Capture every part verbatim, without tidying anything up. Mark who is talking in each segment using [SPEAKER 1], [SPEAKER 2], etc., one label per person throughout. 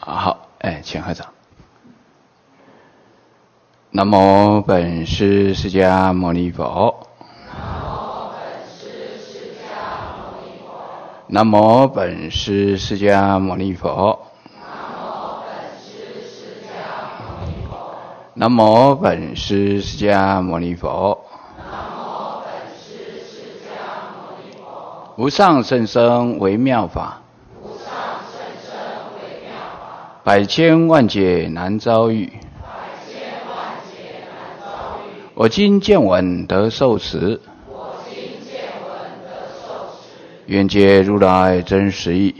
[SPEAKER 1] 好，哎，请合掌。南无本师释迦牟尼佛。南无本师释迦牟尼佛。南无本师释迦牟尼佛。无上甚深微妙法，百千万劫难遭遇。我今见闻得受持，愿解如来真实义。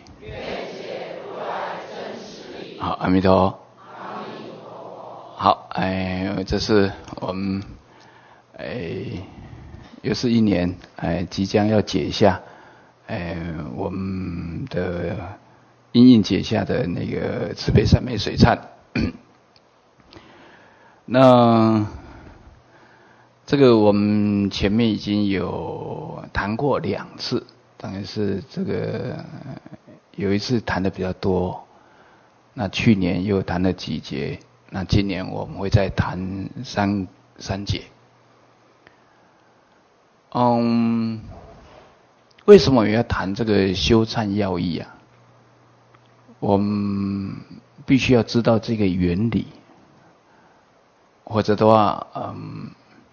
[SPEAKER 1] 好，阿弥陀佛。好，哎，这是我们哎，又是一年哎，即将要解下哎我们的因应解下的那个慈悲三昧水忏。那这个我们前面已经有谈过两次，当然是这个有一次谈的比较多，那去年又谈了几节，那今年我们会再谈三三节。嗯，为什么我要谈这个修忏要义啊？我们必须要知道这个原理，或者的话，嗯，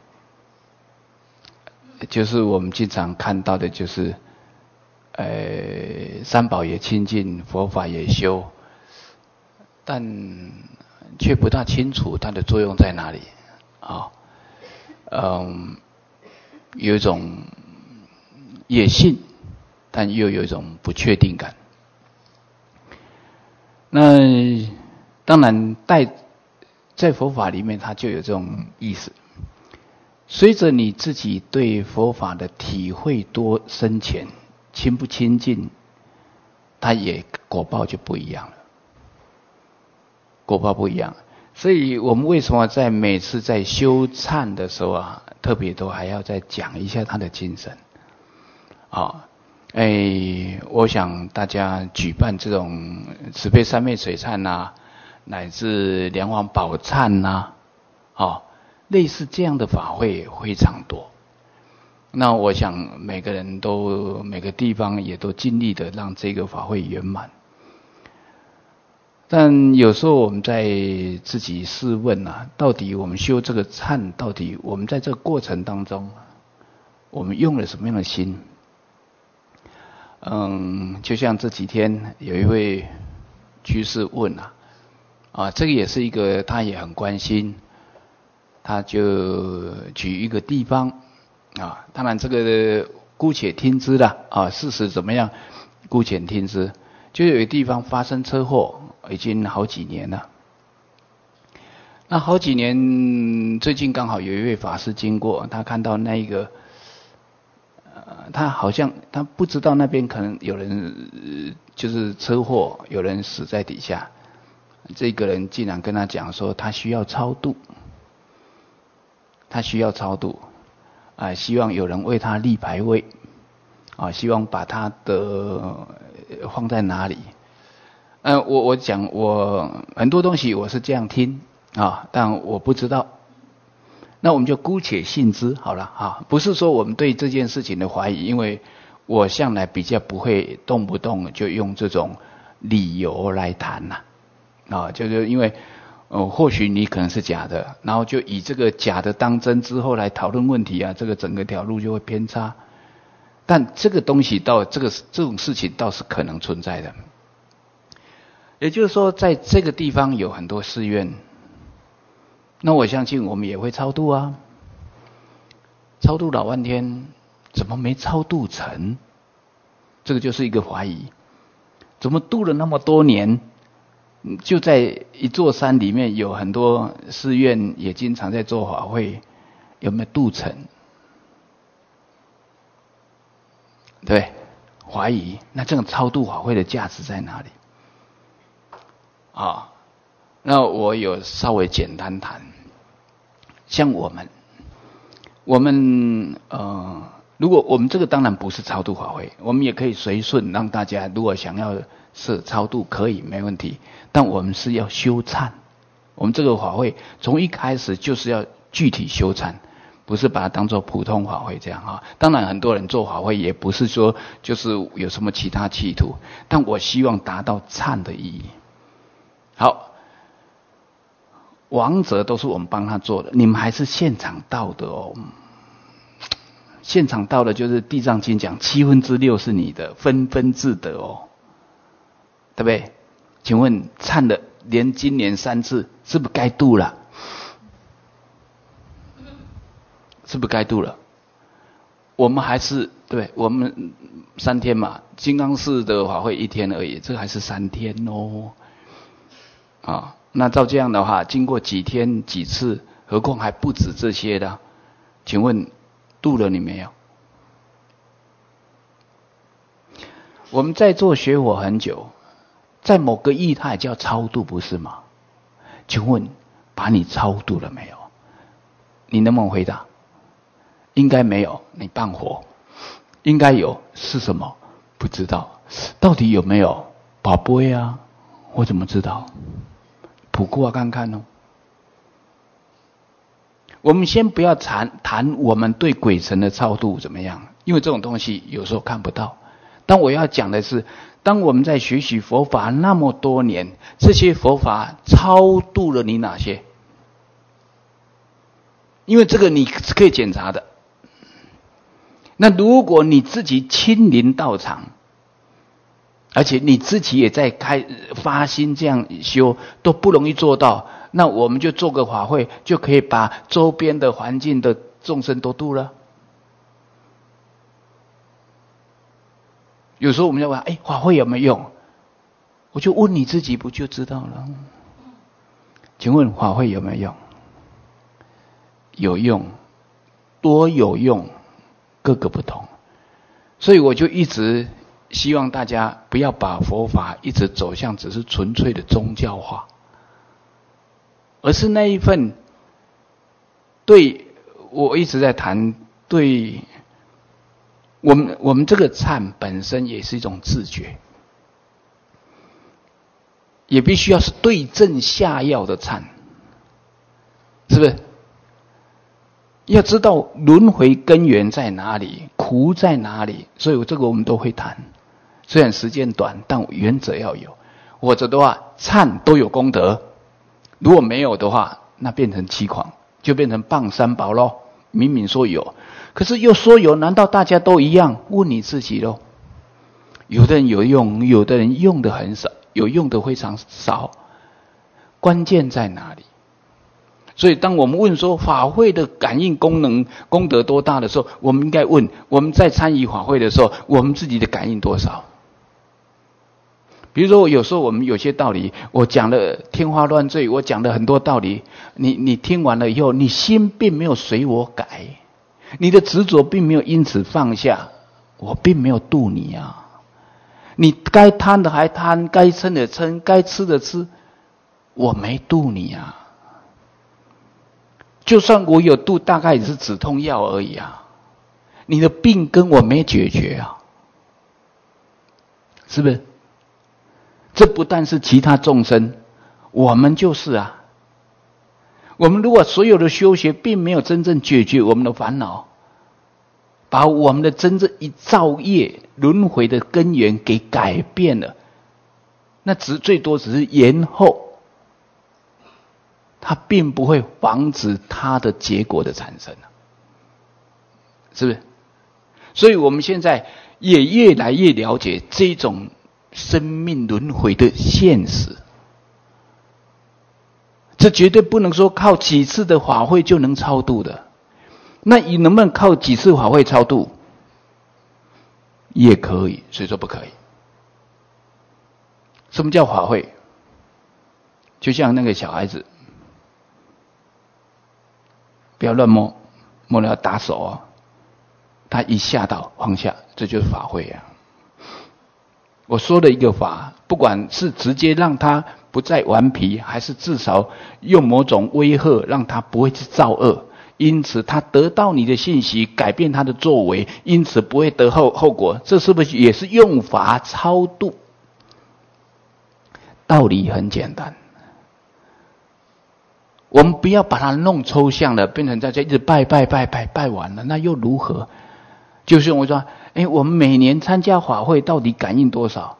[SPEAKER 1] 就是我们经常看到的，就是，呃，三宝也亲近，佛法也修，但却不大清楚它的作用在哪里啊。嗯，有一种也信，但又有一种不确定感。那当然，在在佛法里面，它就有这种意思。随着你自己对佛法的体会多深浅、亲不亲近，它也果报就不一样了。果报不一样，所以我们为什么在每次在修忏的时候啊，特别都还要再讲一下他的精神啊。哎，我想大家举办这种慈悲三昧水忏呐，乃至梁皇宝忏呐，啊，类似这样的法会非常多。那我想每个人都每个地方也都尽力的让这个法会圆满。但有时候我们在自己试问啊，到底我们修这个忏，到底我们在这个过程当中，我们用了什么样的心？嗯，就像这几天有一位居士问啊，啊，这个也是一个他也很关心，他就举一个地方啊，当然这个姑且听之啦啊，事实怎么样，姑且听之。就有一个地方发生车祸，已经好几年了。那好几年，最近刚好有一位法师经过，他看到那一个。呃，他好像他不知道那边可能有人、呃、就是车祸，有人死在底下。这个人竟然跟他讲说，他需要超度，他需要超度，啊、呃，希望有人为他立牌位，啊、呃，希望把他的放在哪里？呃，我我讲我很多东西我是这样听啊，但我不知道。那我们就姑且信之好了啊，不是说我们对这件事情的怀疑，因为我向来比较不会动不动就用这种理由来谈呐，啊，就是因为呃，或许你可能是假的，然后就以这个假的当真之后来讨论问题啊，这个整个条路就会偏差。但这个东西到这个这种事情倒是可能存在的，也就是说，在这个地方有很多寺院。那我相信我们也会超度啊，超度老半天，怎么没超度成？这个就是一个怀疑。怎么度了那么多年，就在一座山里面有很多寺院，也经常在做法会，有没有度成？对，怀疑。那这种超度法会的价值在哪里？啊？那我有稍微简单谈，像我们，我们呃，如果我们这个当然不是超度法会，我们也可以随顺让大家，如果想要是超度可以没问题，但我们是要修忏。我们这个法会从一开始就是要具体修忏，不是把它当作普通法会这样哈。当然很多人做法会也不是说就是有什么其他企图，但我希望达到忏的意义。好，亡者都是我们帮他做的，你们还是现场到的哦。现场到的就是《地藏经》讲七分之六是你的，分分自得哦，对不对？请问忏了连今年三次，是不是该度了？是不是该度了？我们还是对，我们三天嘛，金刚寺的法会一天而已，这还是三天哦。啊，那照这样的话，经过几天几次，何况还不止这些的，请问度了你没有？我们在做学佛很久，在某个意态叫超度，不是吗？请问把你超度了没有？你能不能回答？应该没有，你半活。应该有，是什么？不知道。到底有没有？宝贝啊，我怎么知道？卜卦看看哦。我们先不要谈谈我们对鬼神的超度怎么样，因为这种东西有时候看不到。但我要讲的是，当我们在学习佛法那么多年，这些佛法超度了你哪些？因为这个你是可以检查的。那如果你自己亲临到场，而且你自己也在开发心这样修，都不容易做到，那我们就做个法会，就可以把周边的环境的众生都度了。有时候我们要问，哎，法会有没有用？我就问你自己，不就知道了？请问法会有没有用？有用，多有用，各个不同。所以我就一直希望大家不要把佛法一直走向只是纯粹的宗教化，而是那一份对，我一直在谈，对我们我们这个忏本身也是一种自觉，也必须要是对症下药的忏，是不是？要知道轮回根源在哪里，苦在哪里，所以这个我们都会谈。虽然时间短，但原则要有，否则的话忏都有功德，如果没有的话，那变成欺诳，就变成谤三宝咯。明明说有，可是又说有，难道大家都一样？问你自己咯。有的人有用，有的人用的很少，有用的非常少，关键在哪里？所以当我们问说法会的感应功能功德多大的时候，我们应该问，我们在参与法会的时候，我们自己的感应多少？比如说有时候我们有些道理，我讲了天花乱坠，我讲了很多道理，你你听完了以后，你心并没有随我改，你的执着并没有因此放下，我并没有度你啊。你该贪的还贪，该嗔的嗔，该吃的吃，我没度你啊。就算我有度，大概也是止痛药而已啊。你的病跟我没解决啊，是不是？这不但是其他众生，我们就是啊。我们如果所有的修学并没有真正解决我们的烦恼，把我们的真正一造业轮回的根源给改变了，那只最多只是延后，它并不会防止它的结果的产生，是不是？所以我们现在也越来越了解这种生命轮回的现实，这绝对不能说靠几次的法会就能超度的。那你能不能靠几次法会超度？也可以，谁说不可以？什么叫法会？就像那个小孩子，不要乱摸，摸了要打手哦。他一吓到放下，这就是法会啊。我说的一个法，不管是直接让他不再顽皮，还是至少用某种威吓让他不会去造恶，因此他得到你的信息，改变他的作为，因此不会得后后果，这是不是也是用法超度？ 道理很简单。我们不要把它弄抽象了，变成在这一直拜拜拜拜拜完了，那又如何？就是我说，哎，我们每年参加法会到底感应多少？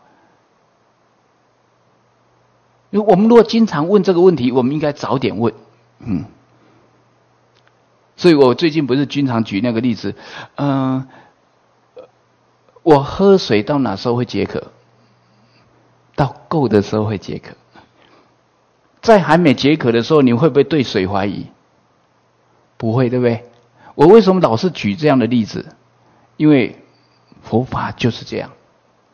[SPEAKER 1] 我们如果经常问这个问题，我们应该早点问。嗯，所以我最近不是经常举那个例子，嗯、呃，我喝水到哪时候会解渴？到够的时候会解渴。在还没解渴的时候，你会不会对水怀疑？不会，对不对？我为什么老是举这样的例子？因为佛法就是这样。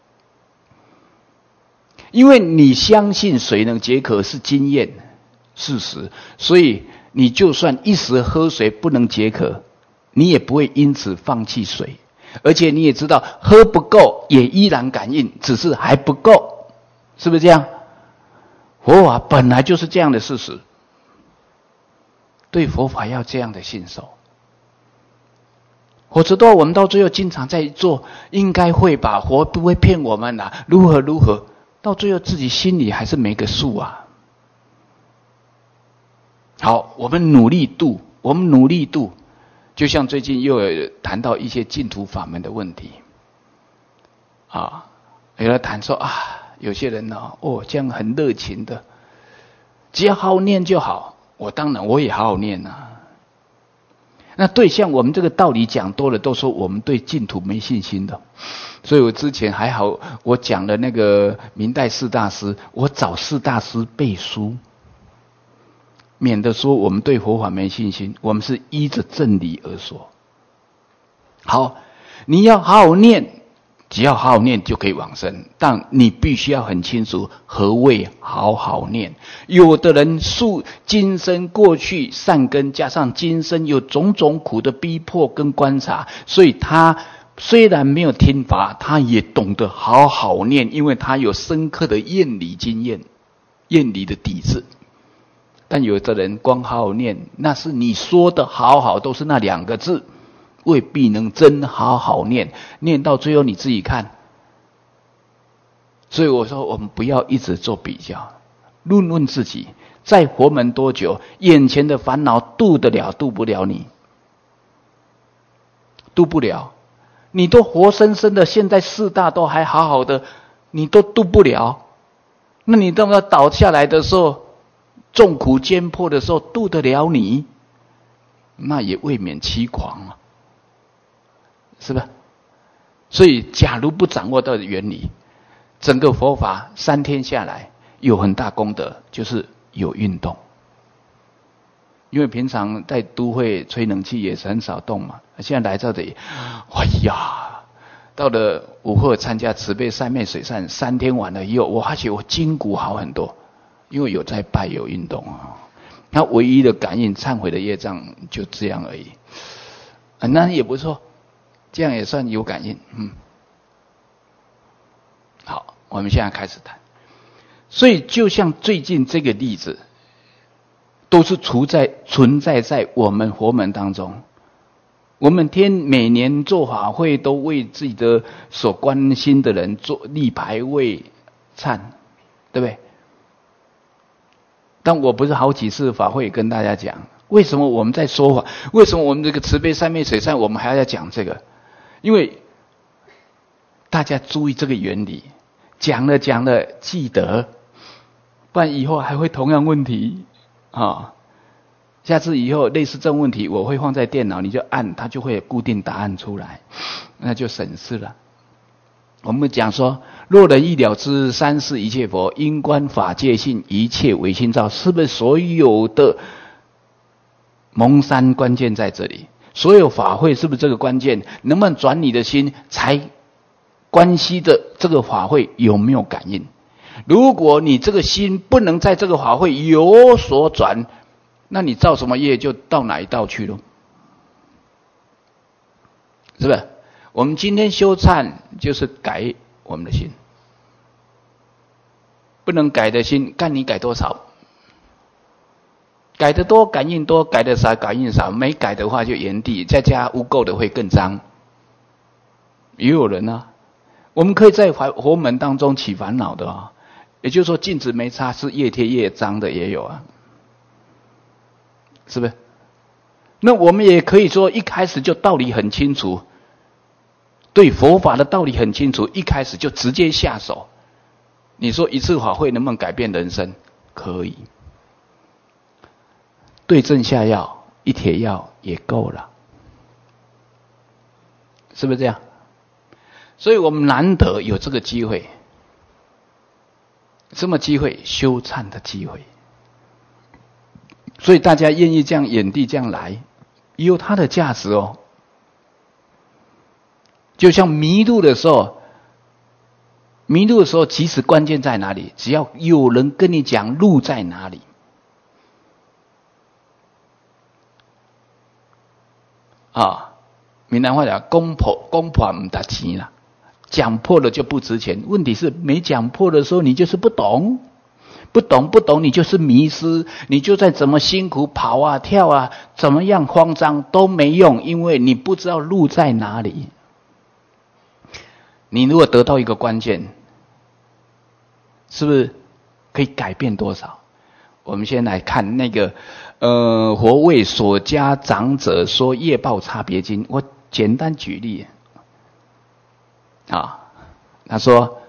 [SPEAKER 1] 因为你相信水能解渴是经验事实，所以你就算一时喝水不能解渴，你也不会因此放弃水，而且你也知道喝不够也依然感应，只是还不够，是不是这样？佛法本来就是这样的事实，对佛法要这样的信守，否则的话我们到最后经常在做应该会吧，佛不会骗我们啊，如何如何，到最后自己心里还是没个数啊。好，我们努力度，我们努力度，就像最近又有谈到一些净土法门的问题啊，有人谈说啊，有些人呢，哦，这样很热情的，只要好好念就好。我当然我也好好念啊。那对像我们这个道理讲多了，都说我们对净土没信心的。所以我之前还好，我讲了那个明代四大师，我找四大师背书，免得说我们对佛法没信心，我们是依着正理而说。好，你要好好念，只要好好念就可以往生，但你必须要很清楚何谓好好念。有的人数今生过去善根，加上今生有种种苦的逼迫跟观察，所以他虽然没有听法，他也懂得好好念，因为他有深刻的厌离经验，厌离的底子。但有的人光好好念，那是你说的好好都是那两个字，未必能真好好念，念到最后你自己看。所以我说我们不要一直做比较，论问自己在佛门多久，眼前的烦恼度得了度不了你？度不了，你都活生生的，现在四大都还好好的，你都度不了，那你等到倒下来的时候，众苦艰迫的时候，度得了你？那也未免凄狂啊，是吧？所以假如不掌握到原理，整个佛法三天下来有很大功德，就是有运动。因为平常在都会吹冷气也是很少动嘛，现在来这里，哎呀，到了午后参加慈悲三昧水忏，三天完了以后，我发觉我筋骨好很多，因为有在拜有运动啊。那唯一的感应忏悔的业障就这样而已，啊，那也不错，这样也算有感应。嗯，好，我们现在开始谈。所以就像最近这个例子，都是存在存在在我们佛门当中。我们天每年做法会，都为自己的所关心的人做立牌位忏，对不对？但我不是好几次法会跟大家讲，为什么我们在说法？为什么我们这个慈悲三昧水忏，我们还要讲这个？因为大家注意这个原理，讲了讲了记得，不然以后还会同样问题啊。下次以后类似这种问题，我会放在电脑，你就按，它就会有固定答案出来，那就省事了。我们讲说，若人欲了知三世一切佛，因观法界性，一切唯心造，是不是所有的蒙山关键在这里？所有法会是不是这个关键？能不能转你的心，才关系的这个法会有没有感应？如果你这个心不能在这个法会有所转，那你造什么业就到哪一道去了，是不是？我们今天修忏就是改我们的心，不能改的心，看你改多少。改得多感应多，改得少感应少，没改的话就原地，再加污垢的会更脏。也有人啊，我们可以在佛门当中起烦恼的啊、哦， 也就是说，镜子没擦是越贴越脏的也有啊，是不是？那我们也可以说，一开始就道理很清楚，对佛法的道理很清楚，一开始就直接下手。你说一次法会能不能改变人生？可以。对症下药，一帖药也够了，是不是这样？所以我们难得有这个机会，什么机会？修忏的机会。所以大家愿意这样演地这样来，也有它的价值哦。就像迷路的时候，迷路的时候，其实关键在哪里？只要有人跟你讲路在哪里。啊，闽南话讲，讲破讲破唔值钱啦，讲破了就不值钱。问题是没讲破的时候，你就是不懂，不懂不懂，你就是迷失，你就再怎么辛苦跑啊跳啊，怎么样慌张都没用，因为你不知道路在哪里。你如果得到一个关键，是不是可以改变多少？我们先来看那个，呃，佛为所家长者说业报差别经。我简单举例，啊，他说，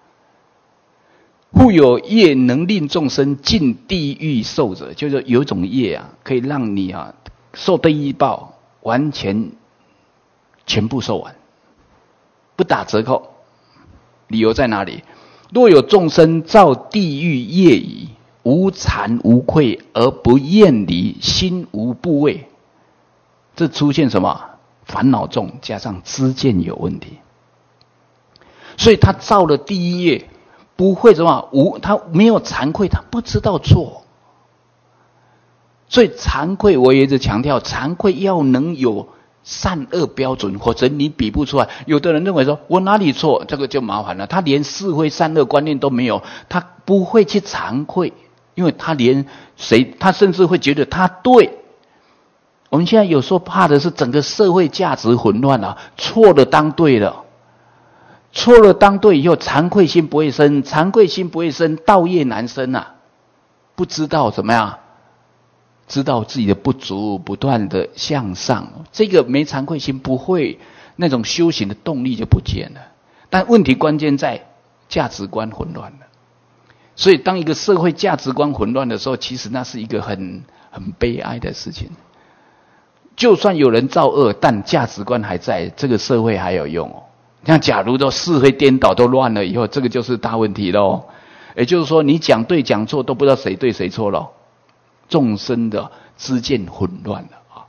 [SPEAKER 1] 复有业能令众生尽地狱受者，就是有一种业啊，可以让你啊受地狱报完全全部受完，不打折扣。理由在哪里？若有众生造地狱业已，无惭无愧而不厌离，心无部位，这出现什么？烦恼重，加上知见有问题。所以他造了第一业，不会什么无，他没有惭愧，他不知道错。所以惭愧，我也一直强调，惭愧要能有善恶标准，或者你比不出来。有的人认为说我哪里错，这个就麻烦了。他连是非善恶观念都没有，他不会去惭愧，因为他连谁，他甚至会觉得他对。我们现在有时候怕的是整个社会价值混乱了，错了当对了，错了当对以后，惭愧心不会生，惭愧心不会生，道业难生啊！不知道怎么样，知道自己的不足，不断的向上，这个没惭愧心不会，那种修行的动力就不见了。但问题关键在价值观混乱了。所以当一个社会价值观混乱的时候，其实那是一个很很悲哀的事情。就算有人造恶，但价值观还在，这个社会还有用哦。像假如都是非颠倒都乱了以后，这个就是大问题咯。也就是说，你讲对讲错都不知道谁对谁错了，众生的知见混乱了啊。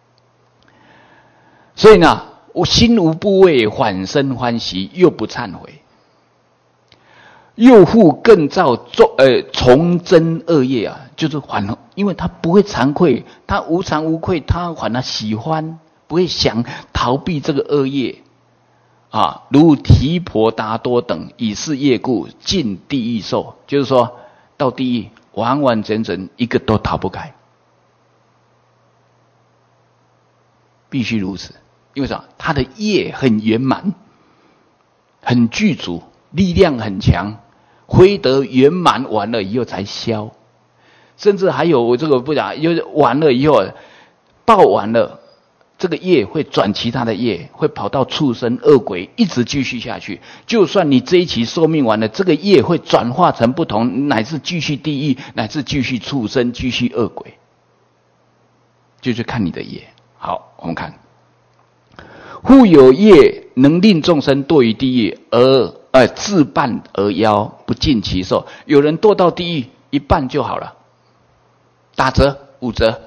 [SPEAKER 1] 所以呢，我心无部位，反生欢喜，又不忏悔，又复更造重呃重增恶业啊，就是反，因为他不会惭愧，他无惭无愧，他反而喜欢，不会想逃避这个恶业啊。如提婆达多等以是业故，尽地狱受，就是说到地狱完完整整一个都逃不开，必须如此。因为什么？他的业很圆满，很具足，力量很强。辉德圆满完了以后才消，甚至还有我这个不讲，就是完了以后报完了，这个业会转其他的业，会跑到畜生恶鬼，一直继续下去。就算你这一期寿命完了，这个业会转化成不同，乃至继续地狱，乃至继续畜生，继续恶鬼，就是看你的业。好，我们看，复有业能令众生堕于地狱，而呃，自半而夭，不尽其寿。有人堕到地狱一半就好了，打折五折。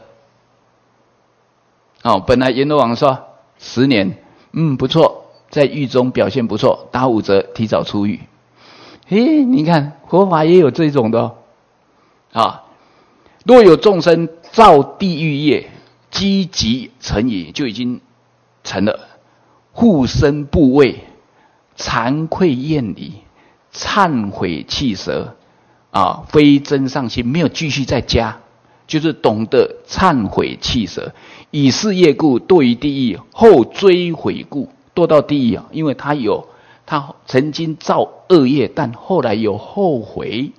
[SPEAKER 1] 哦，本来阎罗王说十年，嗯，不错，在狱中表现不错，打五折，提早出狱。诶，你看佛法也有这种的哦。啊，若有众生造地狱业，积极成也，就已经成了，护身部位。惭愧厌离，忏悔弃舍，啊，非真上心，没有继续再加，就是懂得忏悔弃舍，以是业故堕于地狱，后追悔故堕到地狱啊，因为他有他曾经造恶业，但后来有后悔，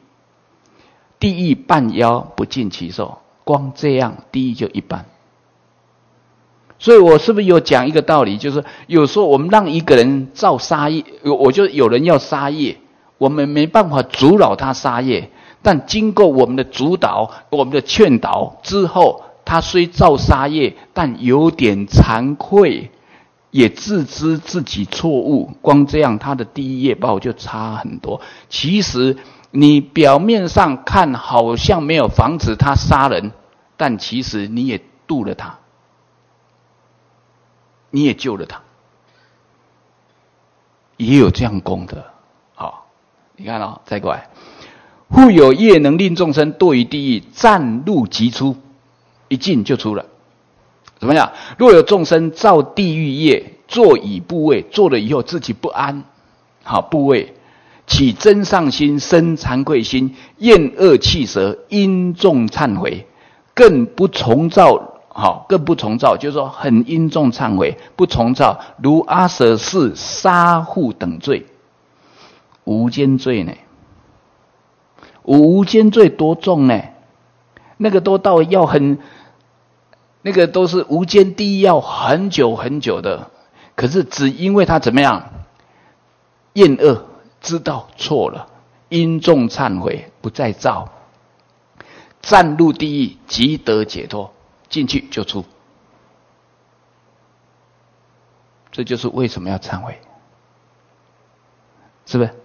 [SPEAKER 1] 地狱半妖不尽其寿，光这样地狱就一半。所以我是不是有讲一个道理，就是有时候我们让一个人造杀业，我就有人要杀业，我们没办法阻扰他杀业，但经过我们的主导、我们的劝导之后，他虽造杀业，但有点惭愧，也自知自己错误，光这样他的地狱业报就差很多。其实你表面上看好像没有防止他杀人，但其实你也度了他，你也救了他，也有这样功德。好，你看哦，再过来，复有业能令众生堕于地狱，暂入即出，一进就出了。怎么样？若有众生造地狱业，做以怖畏，做了以后自己不安，好怖畏，起真上心，生惭愧心，厌恶弃舍，殷重忏悔，更不重造，好，更不重造，就是说很殷重忏悔，不重造，如阿舍氏杀父等罪，无间罪呢？无间罪多重呢？那个都到要很。那个都是无间地狱要很久很久的，可是只因为他怎么样厌恶，知道错了，殷重忏悔，不再造，暂入地狱，即得解脱，进去就出。这就是为什么要忏悔，是不是？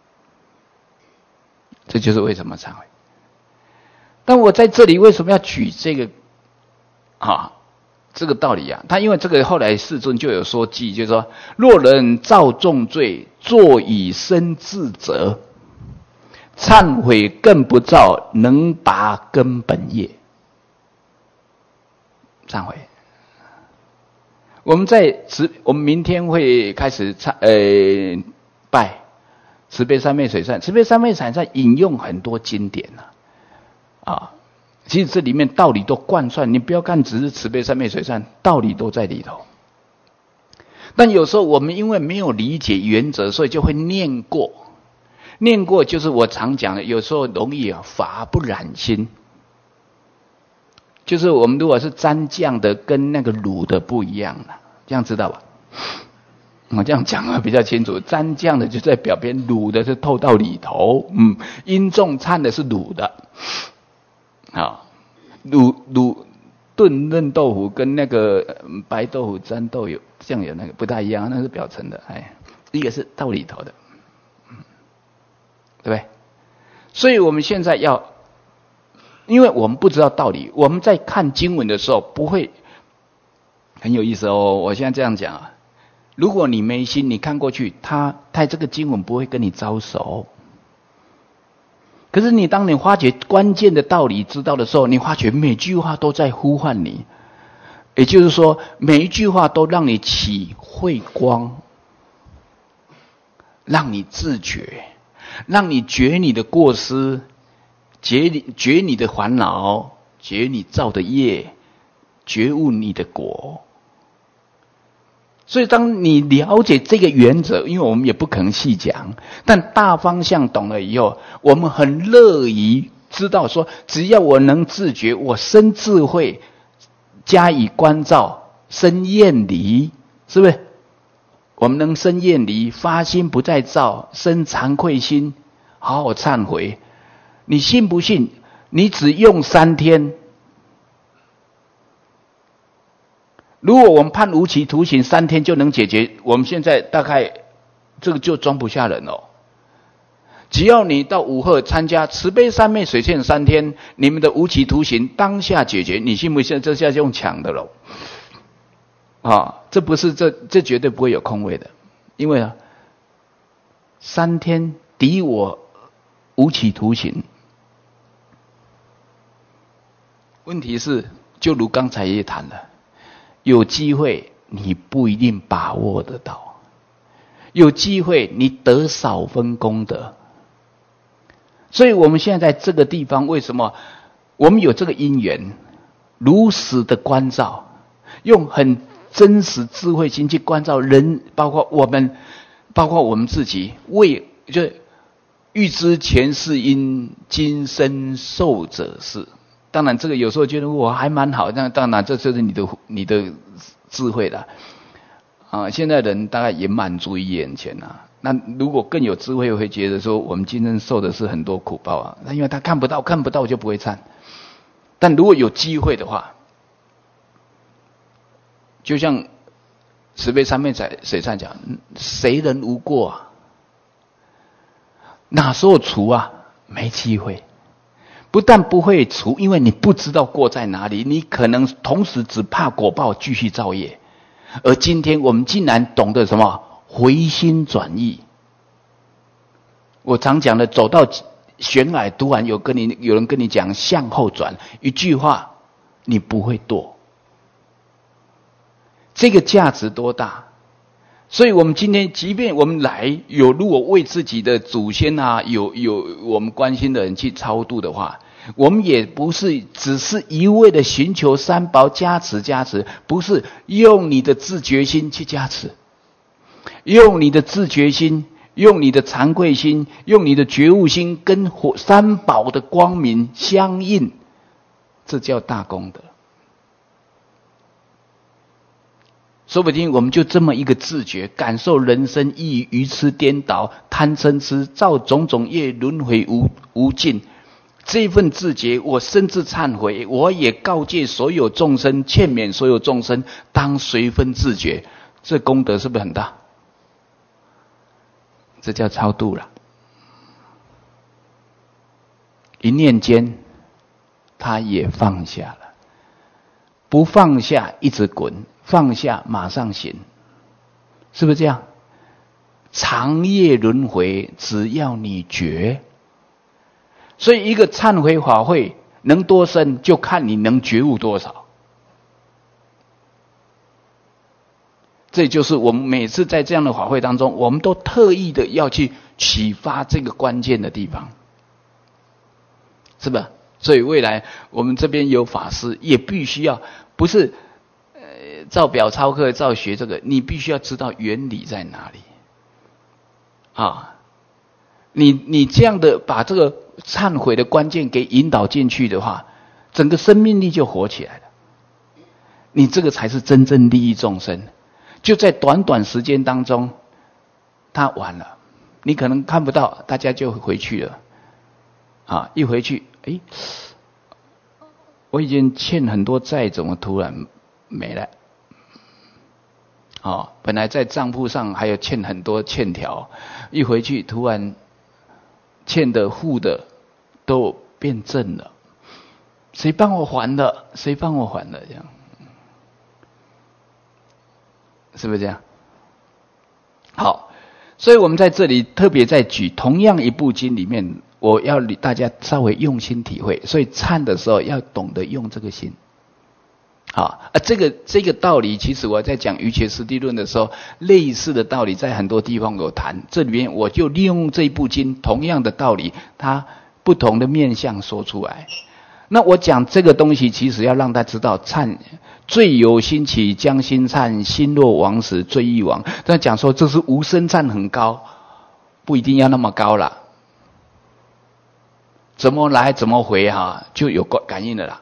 [SPEAKER 1] 这就是为什么忏悔。但我在这里为什么要举这个啊，这个道理啊，他因为这个后来世尊就有说记，就是说，若人造重罪，作以身自责，忏悔更不造，能拔根本业。忏悔，我们在慈，我们明天会开始忏，呃，拜慈悲三昧水忏，慈悲三昧水忏引用很多经典啊，啊。其实这里面道理都贯穿，你不要看只是慈悲三昧水忏，道理都在里头。但有时候我们因为没有理解原则，所以就会念过。念过就是我常讲的，有时候容易啊法不染心。就是我们如果是沾酱的，跟那个卤的不一样了，这样知道吧？我这样讲啊比较清楚，沾酱的就在表边，卤的是透到里头。嗯，殷重忏的是卤的。好，卤卤炖嫩豆腐跟那个白豆腐沾豆油酱油那个不太一样，那是表层的，哎，一个是到里头的，对不对？所以我们现在要，因为我们不知道道理，我们在看经文的时候不会很有意思哦。我现在这样讲啊，如果你没心，你看过去，他他这个经文不会跟你招手。可是你当你发觉关键的道理知道的时候，你发觉每句话都在呼唤你，也就是说每一句话都让你起慧光，让你自觉，让你觉你的过失，觉觉你的烦恼，觉你造的业，觉悟你的果。所以当你了解这个原则，因为我们也不可能细讲，但大方向懂了以后，我们很乐于知道说，只要我能自觉，我生智慧，加以关照，生厌离，是不是？我们能生厌离，发心不再造，生惭愧心，好好忏悔。你信不信？你只用三天。如果我们判无期徒刑三天就能解决，我们现在大概这个就装不下人哦。只要你到武赫参加慈悲三昧水忏三天，你们的无期徒刑当下解决，你信不信？这下就用抢的喽。啊，这不是这这绝对不会有空位的，因为啊，三天抵我无期徒刑。问题是，就如刚才也谈了。有机会你不一定把握得到，有机会你得少分功德。所以我们现在在这个地方，为什么我们有这个因缘，如实的关照，用很真实智慧心去关照人，包括我们，包括我们自己，为就欲知前世因，今生受者是。当然，这个有时候觉得我还蛮好，那当然这就是你的你的智慧了。啊，现在人大概也满足于眼前啊。那如果更有智慧，会觉得说我们今生受的是很多苦报啊。那因为他看不到，看不到就不会忏。但如果有机会的话，就像慈悲三昧在水忏讲，谁人无过啊？哪时候除啊？没机会。不但不会除，因为你不知道过在哪里，你可能同时只怕果报继续造业。而今天我们竟然懂得什么回心转意。我常讲的，走到悬崖，突然有跟你有人跟你讲向后转，一句话，你不会堕。这个价值多大？所以我们今天，即便我们来有如果为自己的祖先啊，有有我们关心的人去超度的话，我们也不是只是一味的寻求三宝加持加持，不是用你的自觉心去加持，用你的自觉心，用你的惭愧心，用你的觉悟心，跟三宝的光明相应，这叫大功德。说不定我们就这么一个自觉，感受人生亦愚痴颠倒，贪嗔痴造种种业，轮回无无尽。这份自觉，我深自忏悔，我也告诫所有众生，劝勉所有众生，当随分自觉。这功德是不是很大？这叫超度了。一念间，他也放下了，不放下一直滚。放下马上行，是不是这样？长夜轮回，只要你觉。所以一个忏悔法会能多深，就看你能觉悟多少。这就是我们每次在这样的法会当中，我们都特意的要去启发这个关键的地方，是吧？所以未来我们这边有法师，也必须要不是照表操课，照学这个，你必须要知道原理在哪里啊！你你这样的把这个忏悔的关键给引导进去的话，整个生命力就活起来了。你这个才是真正利益众生。就在短短时间当中，他完了，你可能看不到，大家就回去了啊！一回去，哎，我已经欠很多债，怎么突然没了？哦，本来在账簿上还有欠很多欠条，一回去突然欠的负的都变正了，谁帮我还的？谁帮我还的？这样，是不是这样？好，所以我们在这里特别在举同样一部经里面，我要大家稍微用心体会，所以忏的时候要懂得用这个心。好啊，这个这个道理，其实我在讲瑜伽师地论的时候，类似的道理在很多地方有谈。这里面我就利用这部经，同样的道理，它不同的面向说出来。那我讲这个东西，其实要让大家知道，忏罪有心起，将心忏，心若亡时，罪亦亡。但讲说这是无生忏很高，不一定要那么高啦。怎么来怎么回哈，就有感应的啦。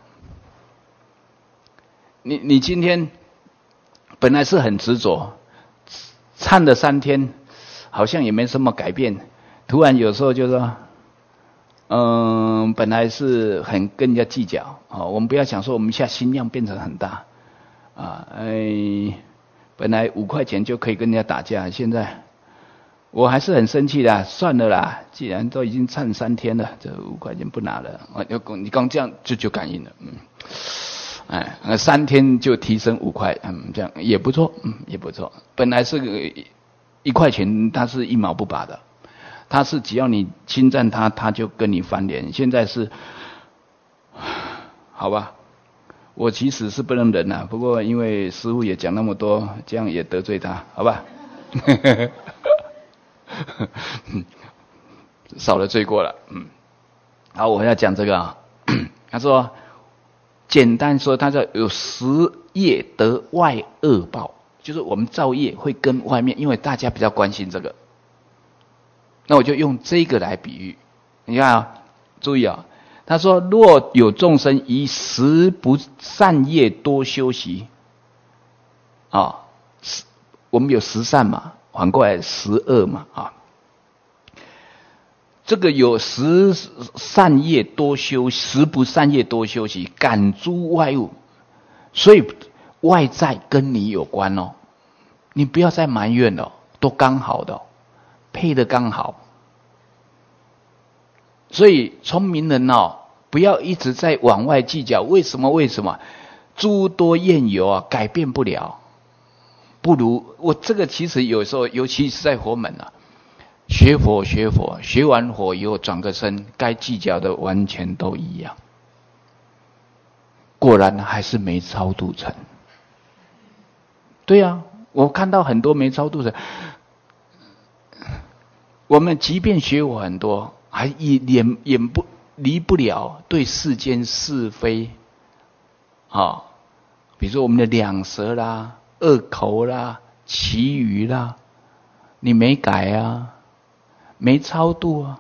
[SPEAKER 1] 你你今天本来是很执着，忏了三天，好像也没什么改变。突然有时候就说，嗯，本来是很跟人家计较啊、哦，我们不要想说我们一下心量变成很大啊，哎，本来五块钱就可以跟人家打架，现在我还是很生气的，算了啦，既然都已经忏三天了，这五块钱不拿了。我你刚这样就就感应了，嗯。哎，三天就提升五块，嗯，这样也不错，嗯，也不错。本来是个一块钱，它是一毛不拔的，它是只要你侵占它，它就跟你翻脸。现在是，好吧，我其实是不能忍啊，不过因为师父也讲那么多，这样也得罪他，好吧？少了罪过了，嗯。好，我要讲这个啊，他说。简单说，它叫有十业得外恶报，就是我们造业会跟外面，因为大家比较关心这个。 那我就用这个来比喻。你看啊，注意啊，他说若有众生以十不善业多修习，啊，我们有十善嘛，反过来十恶嘛，啊，这个有十善业多修，十不善业多修习，感诸外物，所以外在跟你有关哦，你不要再埋怨了，都刚好的，配的刚好。所以聪明人哦，不要一直在往外计较，为什么？为什么？诸多怨由啊，改变不了。不如我这个其实有时候，尤其是在佛门啊，学佛学佛，学完佛以后转个身，该计较的完全都一样。果然还是没超度成。对啊，我看到很多没超度成。我们即便学佛很多，还也也也不离不了对世间是非啊，比如说我们的两舌啦、恶口啦、绮语啦，你没改啊，没超度啊。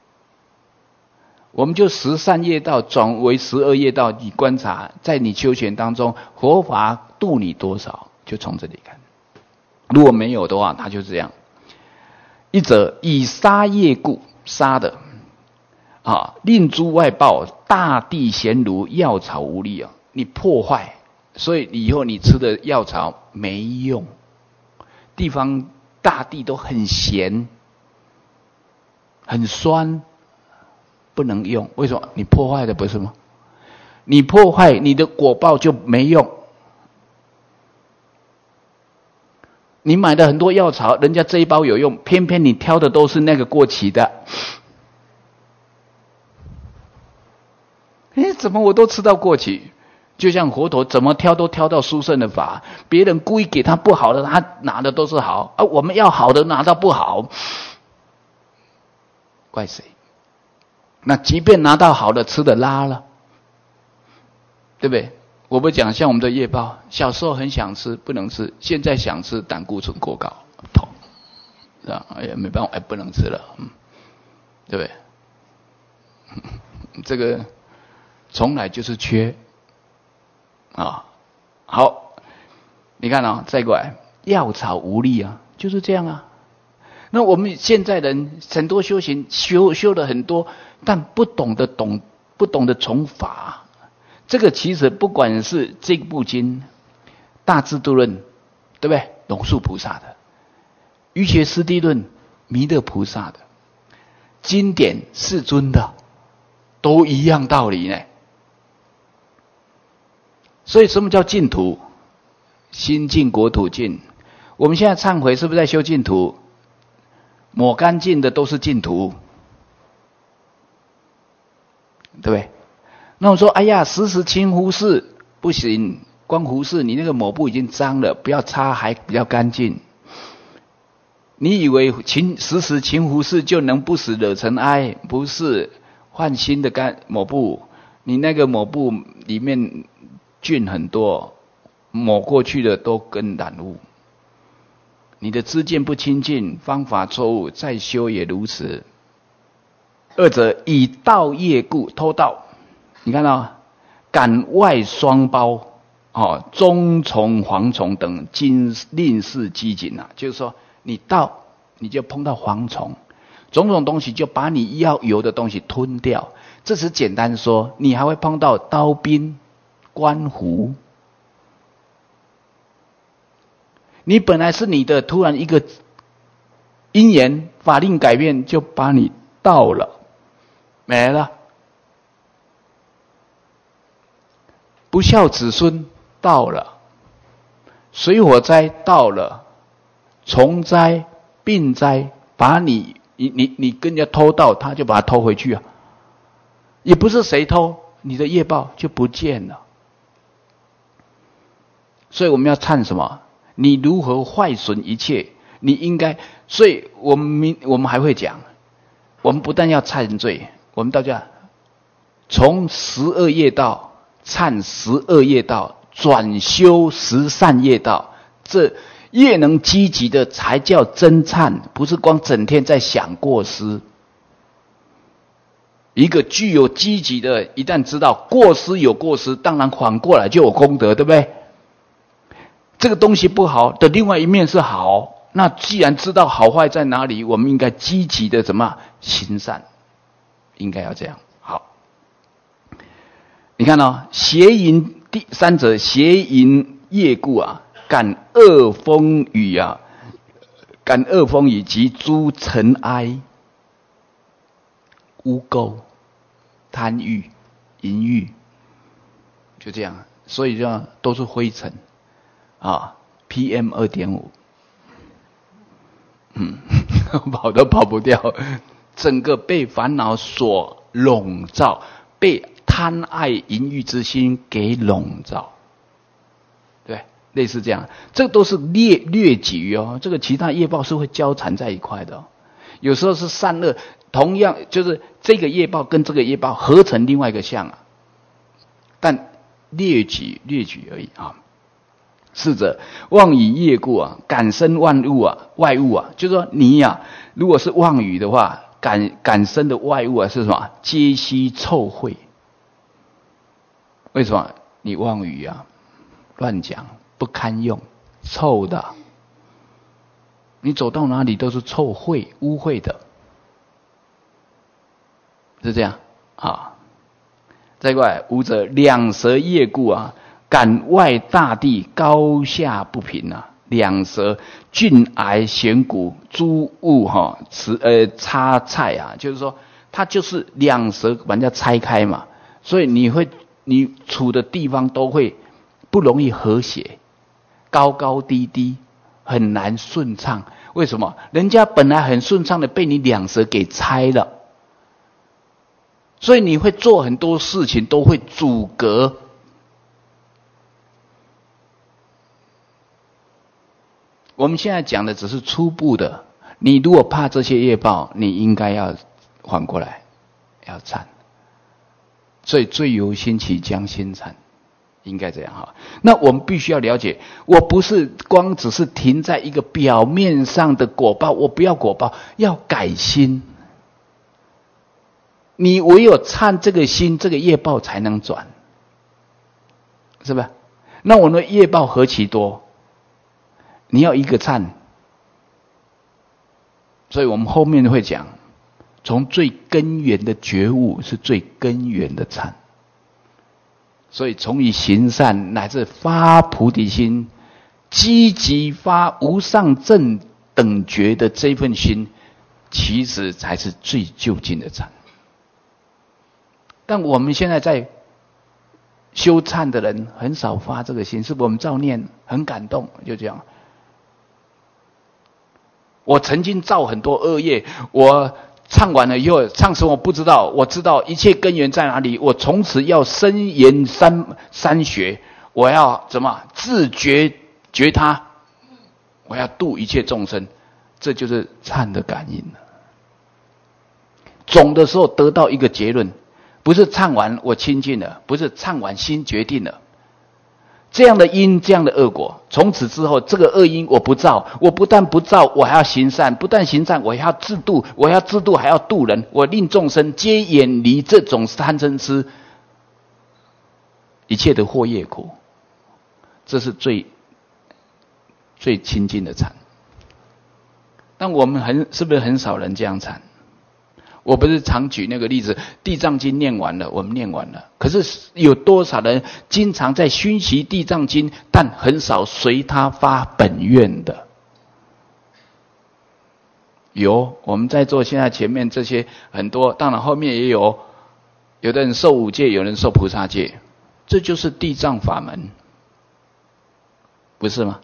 [SPEAKER 1] 我们就十善业道转为十恶业道，你观察在你修行当中，佛法度你多少，就从这里看。如果没有的话，他就这样。一者以杀业故，杀的啊，令诸外报，大地咸如，药草无力啊！你破坏，所以以后你吃的药草没用，地方大地都很咸、很酸，不能用。为什么？你破坏的不是吗？你破坏，你的果报就没用。你买的很多药草，人家这一包有用，偏偏你挑的都是那个过期的。哎，怎么我都吃到过期？就像佛陀怎么挑都挑到殊胜的法，别人故意给他不好的，他拿的都是好，而、啊、我们要好的拿到不好，怪谁？那即便拿到好的，吃的拉了，对不对？我不讲像我们的业报，小时候很想吃，不能吃；现在想吃，胆固醇过高，痛，是吧？哎呀，没办法，哎，不能吃了，嗯，对不对？这个从来就是缺啊。好，你看啊，再过来，药草无力啊，就是这样啊。那我们现在人很多修行修修了很多，但不懂得懂，不懂得从法。这个其实不管是这部经、大智度论，对不对？龙树菩萨的，瑜伽师地论，弥勒菩萨的，经典世尊的，都一样道理呢。所以什么叫净土？心净国土净。我们现在忏悔是不是在修净土？抹干净的都是净土，对不对？那我说，哎呀，时时勤拂拭，不行，光拂拭，你那个抹布已经脏了，不要擦还比较干净。你以为勤时时勤拂拭就能不使惹尘埃？不是，换新的干抹布，你那个抹布里面菌很多，抹过去的都跟染污。你的知见不清净，方法错误，再修也如此。二者以盗业故，偷盗。你看到感外双胞哦，中虫、蝗虫等今令世机警啊，就是说你盗，你就碰到蝗虫，种种东西就把你要有的东西吞掉。这是简单说，你还会碰到刀兵、官胡。你本来是你的，突然一个因缘法令改变，就把你盗了，没了。不孝子孙到了，水火灾到了，虫灾、病灾，把你你你你跟人家偷盗，他就把它偷回去啊。也不是谁偷，你的业报就不见了。所以我们要忏什么？你如何坏损一切？你应该，所以我们明我们还会讲，我们不但要忏罪，我们大家从十恶业道忏十恶业道，转修十善业道，这越能积极的才叫真忏，不是光整天在想过失。一个具有积极的，一旦知道过失有过失，当然反过来就有功德，对不对？这个东西不好的另外一面是好，那既然知道好坏在哪里，我们应该积极的怎么行善，应该要这样。好，你看哦，邪淫第三者，邪淫业故啊，感恶风雨啊，感恶风雨及诸尘埃、污垢、贪欲、淫欲，就这样，所以就都是灰尘啊 ，P M 二点五， 嗯，跑都跑不掉，整个被烦恼所笼罩，被贪爱淫欲之心给笼罩，对，类似这样，这都是劣劣举哦。这个其他业报是会交缠在一块的、哦，有时候是善恶同样，就是这个业报跟这个业报合成另外一个相啊，但劣举劣举而已啊。是者，妄语业故啊，感生万物啊，外物啊，就是说你呀、啊，如果是妄语的话，感感生的外物啊是什么？皆悉臭秽。为什么？你妄语啊，乱讲，不堪用，臭的。你走到哪里都是臭秽、污秽的，是这样啊。再过来，五者两舌业故啊。感外大地高下不平啊，两舌峻崖险谷诸物哈，此呃差菜啊，就是说它就是两舌把人家拆开嘛，所以你会你处的地方都会不容易和谐，高高低低很难顺畅。为什么？人家本来很顺畅的被你两舌给拆了，所以你会做很多事情都会阻隔。我们现在讲的只是初步的，你如果怕这些业报，你应该要反过来，要忏。所以最由心起将心忏，应该这样哈。那我们必须要了解，我不是光只是停在一个表面上的果报，我不要果报，要改心。你唯有忏这个心，这个业报才能转，是吧？那我们的业报何其多？你要一个忏，所以我们后面会讲，从最根源的觉悟是最根源的忏。所以从于行善乃至发菩提心，积极发无上正等觉的这份心，其实才是最究竟的忏。但我们现在在修忏的人很少发这个心，是不是？我们照念很感动，就这样。我曾经造很多恶业，我唱完了以后，唱什么不知道，我知道一切根源在哪里。我从此要深研三三学，我要怎么自觉觉他，我要度一切众生，这就是忏的感应了。总的时候得到一个结论，不是唱完我清净了，不是唱完心决定了。这样的因，这样的恶果，从此之后，这个恶因我不造，我不但不造，我还要行善，不但行善，我还要自度，我要自度，还要度人，我令众生皆远离这种贪嗔痴一切的祸业苦，这是最最亲近的禅。但我们很是不是很少人这样禅？我不是常举那个例子，地藏经念完了，我们念完了，可是有多少人经常在熏习地藏经，但很少随他发本愿的？有，我们在座现在前面这些很多，当然后面也有，有的人受五戒，有人受菩萨戒，这就是地藏法门，不是吗？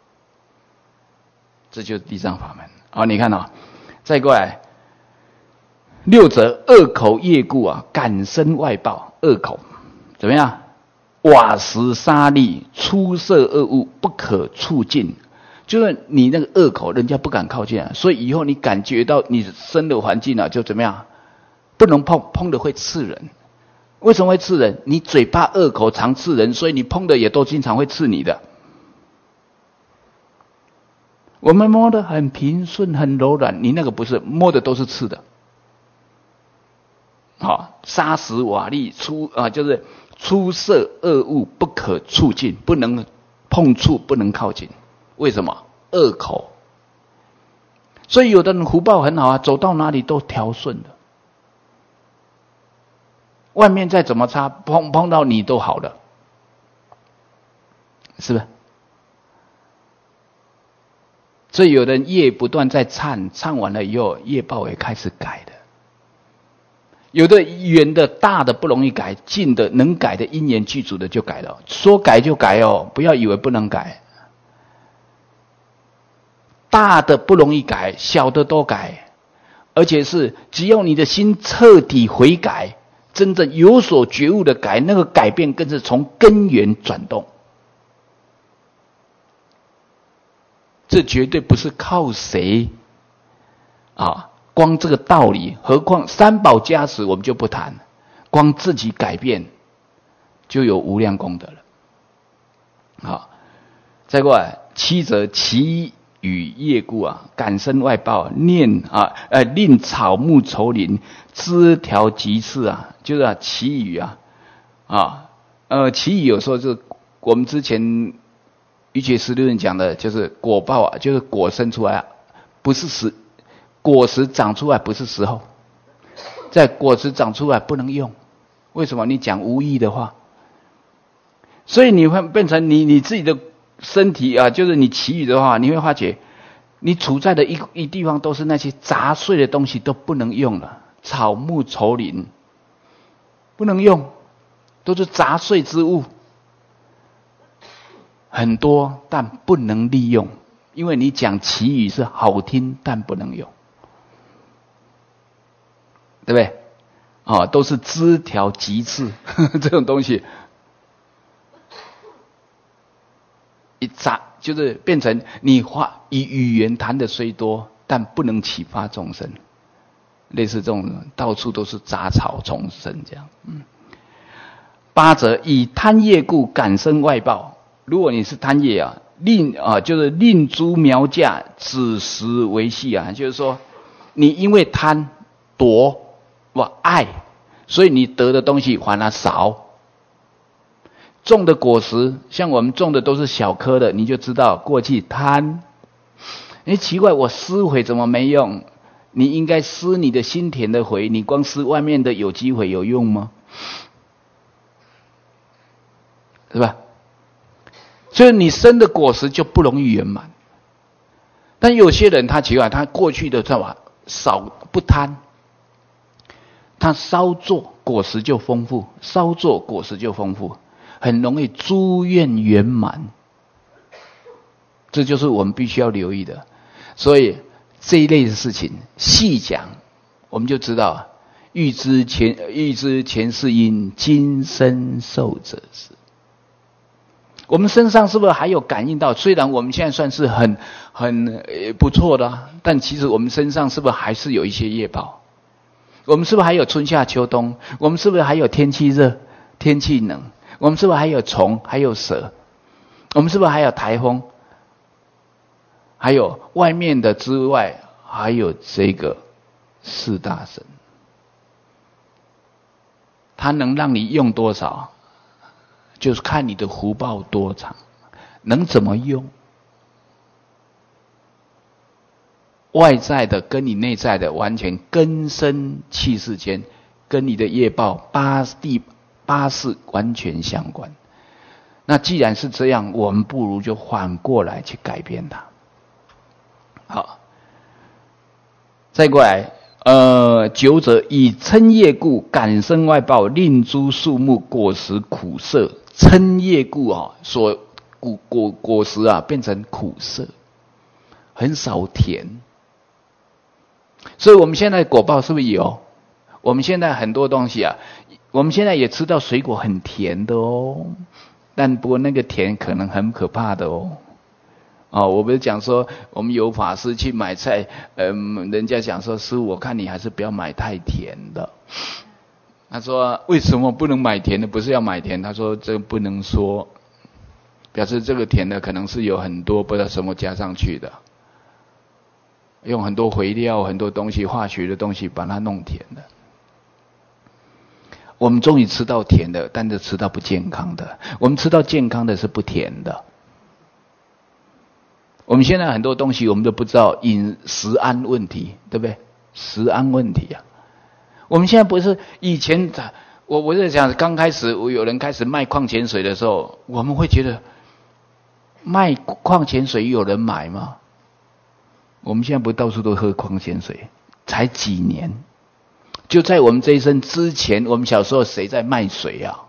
[SPEAKER 1] 这就是地藏法门。好，你看啊、哦，再过来。六者恶口业故啊，感生外报。恶口怎么样？瓦石沙砾，出色恶物，不可触近。就是你那个恶口，人家不敢靠近啊。所以以后你感觉到你生的环境啊，就怎么样？不能碰，碰的会刺人。为什么会刺人？你嘴巴恶口常刺人，所以你碰的也都经常会刺你的。 我们摸得很平顺很柔软，你那个不是，摸的都是刺的。好，砂石瓦砾出啊，就是出色恶物不可触近，不能碰触，不能靠近。为什么？恶口。所以有的人福报很好啊，走到哪里都调顺的，外面再怎么差，碰碰到你都好了，是不是？所以有人业不断在忏，忏完了以后，业报也开始改的。有的远的大的不容易改，近的能改的因缘具足的就改了。说改就改哦，不要以为不能改。大的不容易改，小的都改，而且是只要你的心彻底悔改，真正有所觉悟的改，那个改变更是从根源转动。这绝对不是靠谁啊，光这个道理，何况三宝加持我们就不谈，光自己改变就有无量功德了。好，再过来，七则其与业故啊，感生外报，念啊，呃，令草木丛林枝条棘刺啊，就是啊，其余啊，啊，呃，其余有时候就是我们之前瑜伽师论讲的，就是果报啊，就是果生出来啊，不是时，果实长出来不是时候，在果实长出来不能用，为什么？你讲无义的话，所以你会变成你你自己的身体啊，就是你其余的话，你会发觉，你处在的一一地方都是那些杂碎的东西都不能用了，草木丛林不能用，都是杂碎之物，很多但不能利用，因为你讲其余是好听但不能用，对不对？哦，都是枝条棘刺这种东西。一杂就是变成你话以语言谈的虽多，但不能启发众生，类似这种到处都是杂草丛生这样。嗯，八则以贪业故感生外报。如果你是贪业啊，令啊就是令诸苗价子时为系啊，就是说你因为贪夺我爱，所以你得的东西反而少。种的果实，像我们种的都是小颗的，你就知道过去贪。哎，奇怪，我施肥怎么没用？你应该施你的心田的肥，你光施外面的有机肥有用吗？是吧？所以你生的果实就不容易圆满。但有些人他奇怪，他过去的知道吧，少不贪，他稍做果实就丰富，稍做果实就丰富。很容易诸愿圆满，这就是我们必须要留意的。所以这一类的事情细讲，我们就知道欲知前欲知前世因，今生受者是。我们身上是不是还有感应到？虽然我们现在算是很很不错的、啊，但其实我们身上是不是还是有一些业报？我们是不是还有春夏秋冬？我们是不是还有天气热、天气冷？我们是不是还有虫，还有蛇？我们是不是还有台风？还有外面的之外，还有这个四大神，它能让你用多少，就是看你的福报多长，能怎么用。外在的跟你内在的完全根生气世间，跟你的业报八地。八事完全相关。那既然是这样，我们不如就反过来去改变它。好，再过来，呃，九者以嗔业故感生外报，令诸树木果实苦涩。嗔业故啊，所果果果实啊变成苦涩，很少甜。所以我们现在果报是不是有？我们现在很多东西啊。我们现在也吃到水果很甜的哦，但不过那个甜可能很可怕的哦。哦，我不是讲说我们有法师去买菜，嗯，人家讲说师父，我看你还是不要买太甜的。他说为什么不能买甜的？不是要买甜，他说这个不能说，表示这个甜的可能是有很多不知道什么加上去的。 用很多肥料、很多东西、化学的东西把它弄甜的。我们终于吃到甜的，但是吃到不健康的。我们吃到健康的是不甜的。我们现在很多东西我们都不知道饮食安问题，对不对？食安问题啊！我们现在不是以前，我我在讲刚开始，我有人开始卖矿泉水的时候，我们会觉得卖矿泉水有人买吗？我们现在不到处都喝矿泉水，才几年。就在我们这一生之前，我们小时候谁在卖水啊？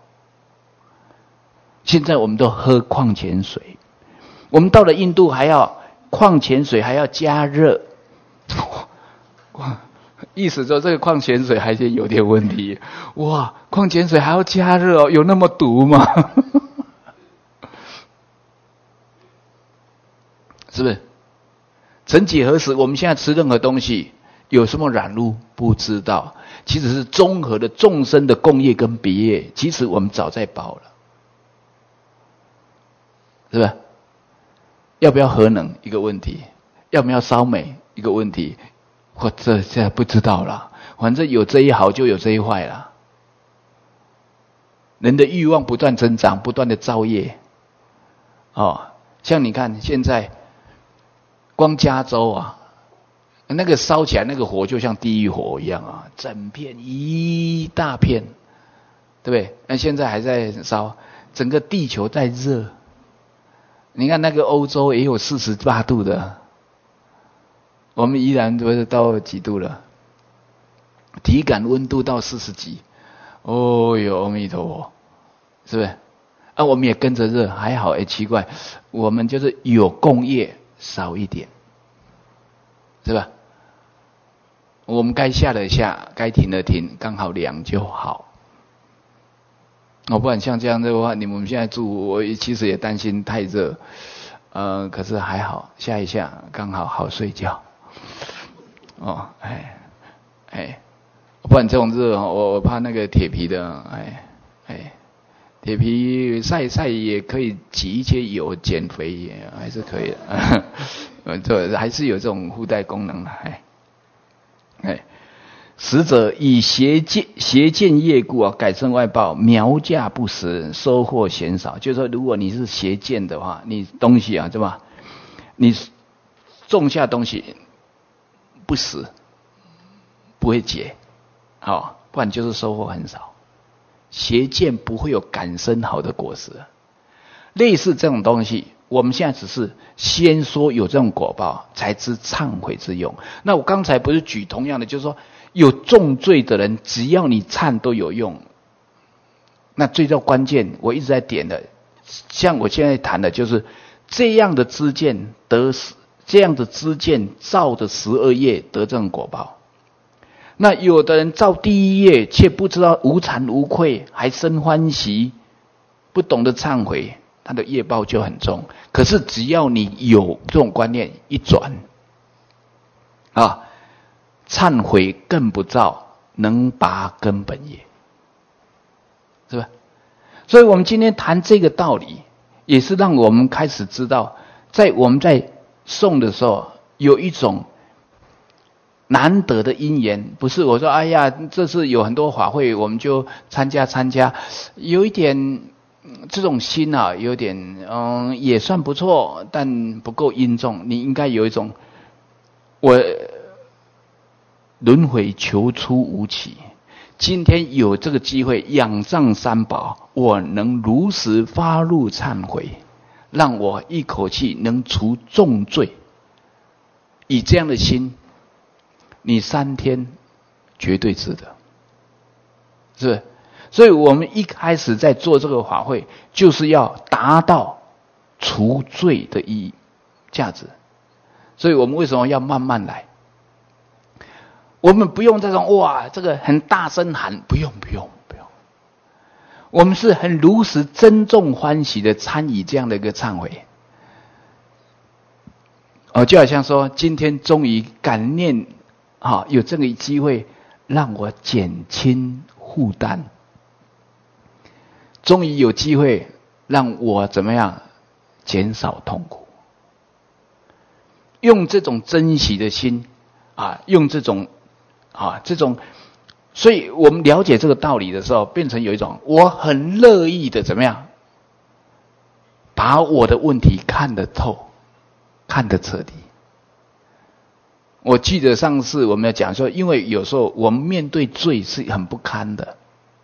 [SPEAKER 1] 现在我们都喝矿泉水。我们到了印度还要矿泉水还要加热，哇！意思说这个矿泉水还是有点问题。哇，矿泉水还要加热哦，有那么毒吗？是不是？曾几何时，我们现在吃任何东西有什么染污不知道，其实是综合的众生的共业跟别业，其实我们早在饱了，是吧？要不要核能一个问题，要不要烧煤一个问题，或者现在不知道了，反正有这一好就有这一坏了。人的欲望不断增长，不断的造业。哦，像你看现在光加州啊，那个烧起来那个火就像地狱火一样啊，整片一大片，对不对？那现在还在烧，整个地球在热。你看那个欧洲也有四十八度的，我们依然都是到几度了？体感温度到四十几，哦哟，阿弥陀佛，是不是？啊，我们也跟着热，还好。哎，奇怪，我们就是有共业少一点，是吧？我们该下的下，该停的停，刚好凉就好。哦，不然像这样的话，你们现在住，我其实也担心太热，呃，可是还好，下一下刚好好睡觉。哦，哎，哎，不然这种热，我我怕那个铁皮的，哎，哎，铁皮晒晒也可以挤一些油减肥，也还是可以的，呃，这还是有这种附带功能的，哎，哎。实者以邪见邪见业故啊，改正外报，苗价不实，收获嫌少。就是说，如果你是邪见的话，你东西啊，对吧？你种下东西不实，不会结，好、哦，不然就是收获很少。邪见不会有感生好的果实。类似这种东西，我们现在只是先说有这种果报，才知忏悔之用。那我刚才不是举同样的，就是说。有重罪的人，只要你忏都有用。那最重关键，我一直在点的，像我现在谈的就是这样的知见得这样的知见造的十二业得这种果报。那有的人造第一业，却不知道无惭无愧，还生欢喜，不懂得忏悔，他的业报就很重。可是只要你有这种观念一转，啊。忏悔更不造，能拔根本也，是吧？所以我们今天谈这个道理，也是让我们开始知道，在我们在诵的时候，有一种难得的因缘。不是我说，哎呀，这次有很多法会，我们就参加参加，有一点这种心啊，有点嗯，也算不错，但不够殷重。你应该有一种我。轮回求出无期，今天有这个机会仰仗三宝，我能如实发露忏悔，让我一口气能除重罪。以这样的心，你三天绝对值得，是不是？所以我们一开始在做这个法会，就是要达到除罪的意义价值。所以我们为什么要慢慢来？我们不用这种哇，这个很大声喊，不用不用不用。我们是很如实、珍重、欢喜的参与这样的一个忏悔。哦，就好像说，今天终于感念，啊，有这个机会让我减轻负担，终于有机会让我怎么样减少痛苦。 用这种珍惜的心啊，用这种啊这种，所以我们了解这个道理的时候，变成有一种我很乐意的怎么样，把我的问题看得透，看得彻底。我记得上次我们要讲说，因为有时候我们面对罪是很不堪的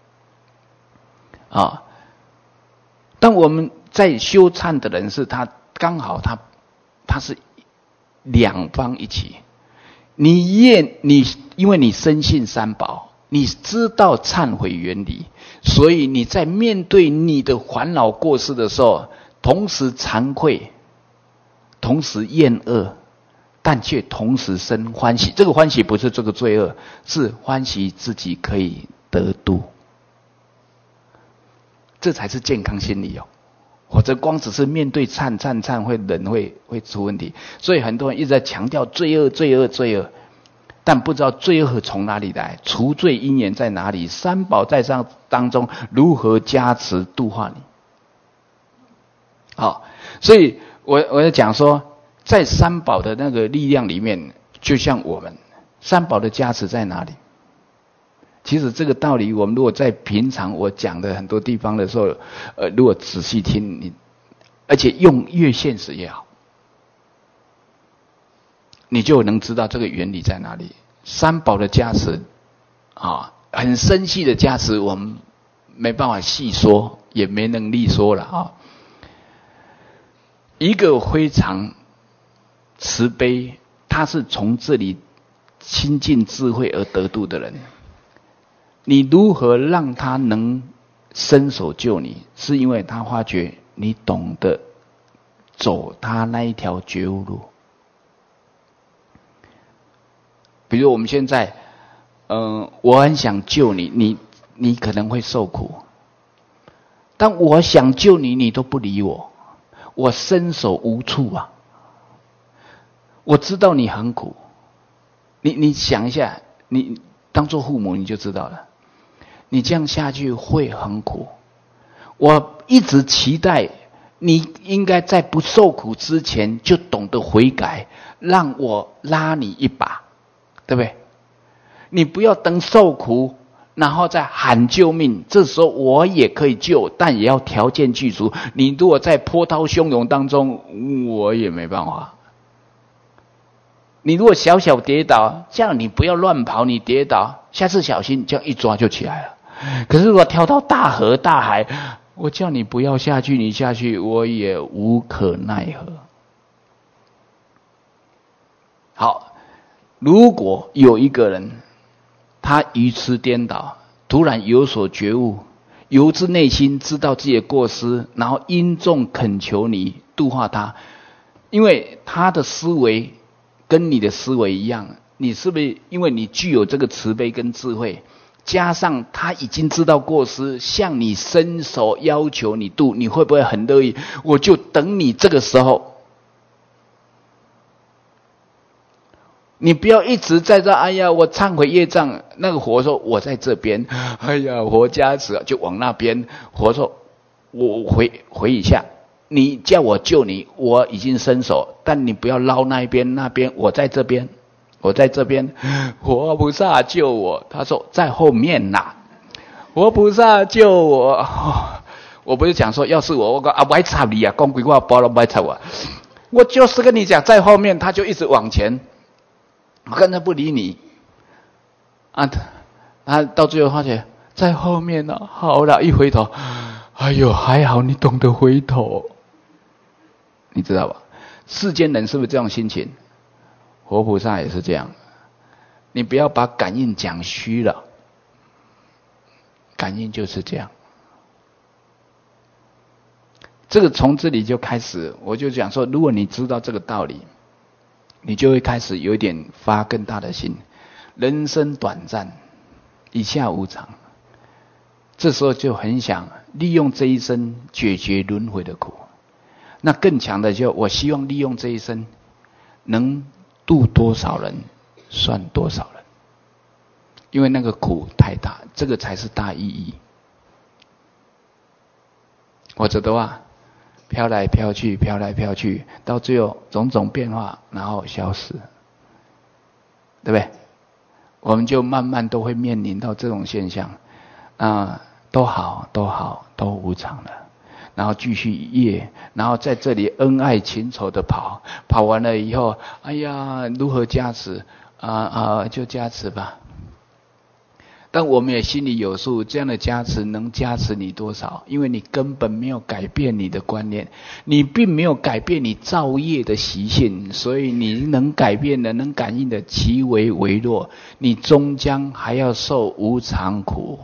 [SPEAKER 1] 啊。当我们在修忏的人是他刚好他他是两方一起，你愿你因为你深信三宝，你知道忏悔原理，所以你在面对你的烦恼过失的时候，同时惭愧，同时厌恶，但却同时生欢喜。这个欢喜不是这个罪恶，是欢喜自己可以得度，这才是健康心理哦。或者光只是面对忏忏忏会人会会出问题。所以很多人一直在强调罪恶罪恶罪恶，但不知道罪恶从哪里来，除罪因缘在哪里，三宝在上当中如何加持度化你。好，所以我我要讲说，在三宝的那个力量里面，就像我们三宝的加持在哪里？其实这个道理，我们如果在平常我讲的很多地方的时候，呃，如果仔细听你，而且用越现实越好，你就能知道这个原理在哪里。三宝的加持啊，很深细的加持，我们没办法细说，也没能力说了啊。一个非常慈悲，他是从这里亲近智慧而得度的人，你如何让他能伸手救你？是因为他发觉你懂得走他那一条觉悟路。比如我们现在，嗯、呃，我很想救你，你你可能会受苦，但我想救你，你都不理我，我伸手无处啊。我知道你很苦，你你想一下，你当做父母你就知道了。你这样下去会很苦，我一直期待你应该在不受苦之前就懂得悔改，让我拉你一把，对不对？你不要等受苦然后再喊救命，这时候我也可以救，但也要条件具足。你如果在波涛汹涌当中，我也没办法。你如果小小跌倒，这样你不要乱跑，你跌倒下次小心，这样一抓就起来了。可是如果跳到大河大海，我叫你不要下去，你下去我也无可奈何。好，如果有一个人他愚痴颠倒，突然有所觉悟，由自内心知道自己的过失，然后因众恳求你度化他，因为他的思维跟你的思维一样，你是不是因为你具有这个慈悲跟智慧，加上他已经知道过失，向你伸手要求你度，你会不会很乐意？我就等你这个时候，你不要一直在这，哎呀，我忏悔业障。那个佛说我在这边，哎呀，佛加持就往那边。佛说我回回一下，你叫我救你，我已经伸手，但你不要捞那一边，那边我在这边。我在这边，佛菩萨救我。他说在后面呐、啊，佛菩萨救我。哦、我不是讲说，要是我，我说啊，不爱插你啊，讲鬼话，包了不爱插我。我就是跟你讲，在后面，他就一直往前，根本不理你啊。他到最后发觉在后面呢、啊，好了，一回头，哎呦，还好你懂得回头，你知道吧？世间人是不是这样心情？活菩萨也是这样，你不要把感应讲虚了，感应就是这样。这个从这里就开始，我就讲说，如果你知道这个道理，你就会开始有一点发更大的心。人生短暂，一下无常，这时候就很想利用这一生解决轮回的苦。那更强的就，我希望利用这一生能度多少人算多少人，因为那个苦太大，这个才是大意义。或者的话， 飘来飘去，飘来飘去，到最后种种变化，然后消失，对不对？我们就慢慢都会面临到这种现象，啊，都好，都好，都无常了，然后继续业，然后在这里恩爱情仇的跑，跑完了以后，哎呀，如何加持啊啊，就加持吧。但我们也心里有数，这样的加持能加持你多少？因为你根本没有改变你的观念，你并没有改变你造业的习性，所以你能改变的、能感应的极为微弱，你终将还要受无常苦、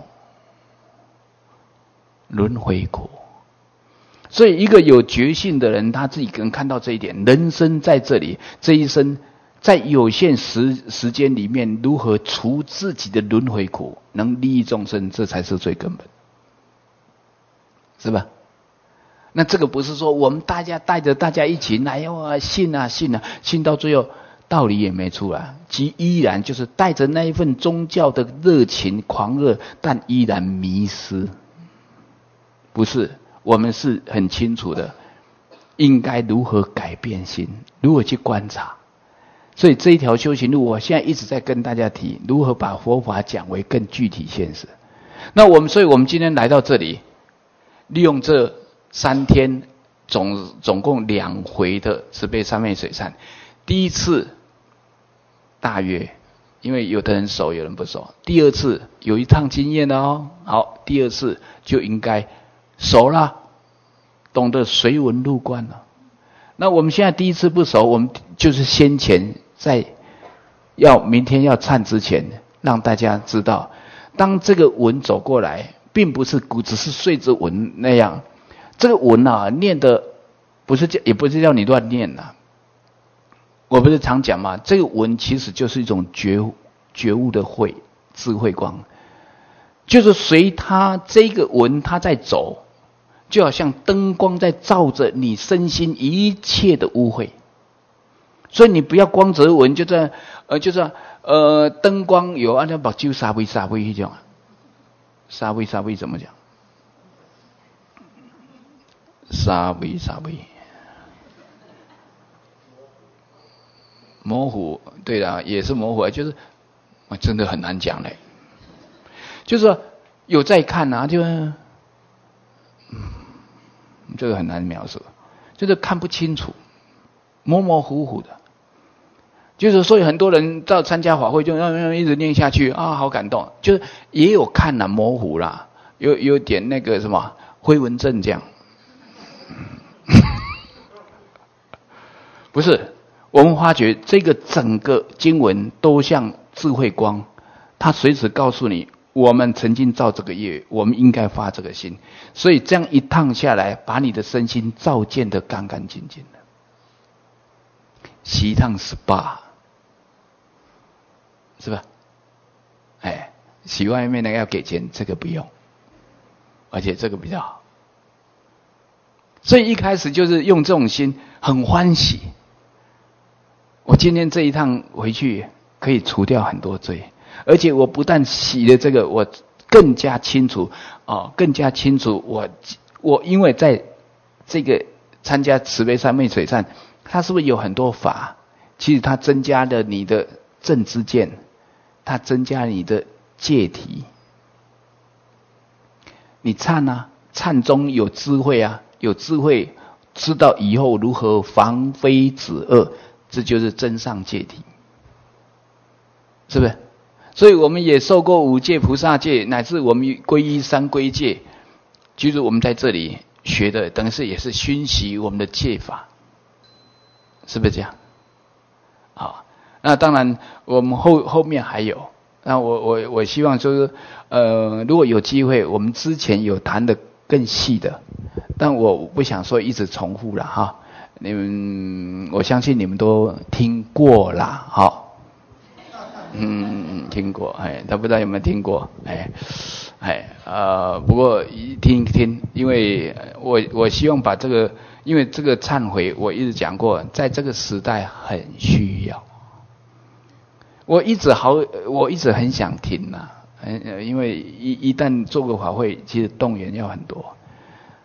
[SPEAKER 1] 轮回苦。所以，一个有觉性的人，他自己能看到这一点：人生在这里，这一生。在有限时时间里面，如何除自己的轮回苦，能利益众生，这才是最根本，是吧？那这个不是说我们大家带着大家一起来哦，信啊信啊，信到最后道理也没出来，即依然就是带着那一份宗教的热情狂热，但依然迷失。不是，我们是很清楚的，应该如何改变心，如何去观察。所以这一条修行路，我现在一直在跟大家提，如何把佛法讲为更具体现实。那我们，所以我们今天来到这里，利用这三天总总共两回的慈悲三昧水忏。第一次大约，因为有的人熟，有人不熟。第二次有一趟经验了哦，好，第二次就应该熟了，懂得随文入观了。那我们现在第一次不熟，我们就是先前在要明天要忏之前，让大家知道，当这个文走过来，并不是只是顺着文那样，这个文啊念的不是叫，也不是叫你乱念呐。我不是常讲嘛，这个文其实就是一种觉悟觉悟的慧智慧光，就是随它这个文它在走。就好像灯光在照着你身心一切的污秽，所以你不要光则闻，就在呃，就是呃，灯光有按照把酒沙微沙微一种，沙微沙微怎么讲？沙微沙微，模糊，对的，也是模糊，就是真的很难讲嘞。就是说有在看啊，就。这个很难描述，就是看不清楚，模模糊糊的。就是所以很多人到参加法会就让一直念下去啊，好感动。就是也有看了模糊啦，有有点那个什么灰文症这样。不是，我们发觉这个整个经文都像智慧光，它随时告诉你。我们曾经造这个业，我们应该发这个心，所以这样一趟下来，把你的身心照见得干干净净的，洗一趟 S P A， 是吧？哎，洗外面那个要给钱，这个不用，而且这个比较好。所以一开始就是用这种心，很欢喜。我今天这一趟回去，可以除掉很多罪。而且我不但洗了这个，我更加清楚哦，更加清楚我我因为在这个参加慈悲三昧水忏，它是不是有很多法？其实它增加了你的正知见，它增加了你的戒体。你忏啊，忏中有智慧啊，有智慧知道以后如何防非止恶，这就是真上戒体，是不是？所以我们也受过五戒、菩萨戒，乃至我们皈依三皈戒。其实我们在这里学的，等于是也是熏习我们的戒法，是不是这样？好，那当然我们后后面还有。那我我我希望就是，呃，如果有机会，我们之前有谈的更细的，但我不想说一直重复了哈。你们，我相信你们都听过啦，好。嗯嗯，听过，哎，他不知道有没有听过，哎，哎，呃，不过一听一听，因为我我希望把这个，因为这个忏悔，我一直讲过，在这个时代很需要。我一直好，我一直很想听呐、啊，因为一一旦做个法会，其实动员要很多。